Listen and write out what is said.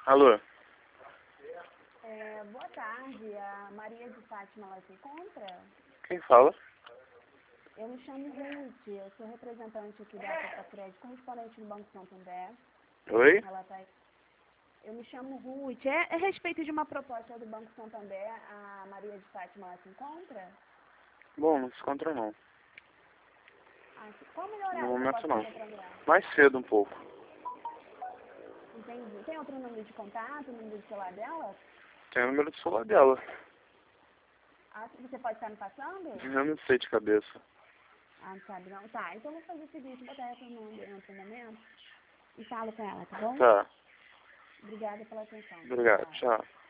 Alô? Boa tarde, a Maria de Fátima, ela se encontra? Quem fala? Eu me chamo Ruth, eu sou representante aqui da Copa Crédito, correspondente do Banco Santander. Oi? Ela tá... Eu me chamo Ruth, é a respeito de uma proposta do Banco Santander, a Maria de Fátima, ela se encontra? Bom, não se encontra não. Qual o melhor No horário que eu momento posso não. fazer para entrar? Mais cedo um pouco. Entendi. Tem outro número de contato, número de celular dela? Tem o número de celular dela. Você pode estar me passando? Eu não sei de cabeça. Não sabe não? Tá, então eu vou fazer o seguinte, botar essa em outro momento e falo com ela, tá bom? Tá. Obrigada pela atenção. Obrigado. Tchau.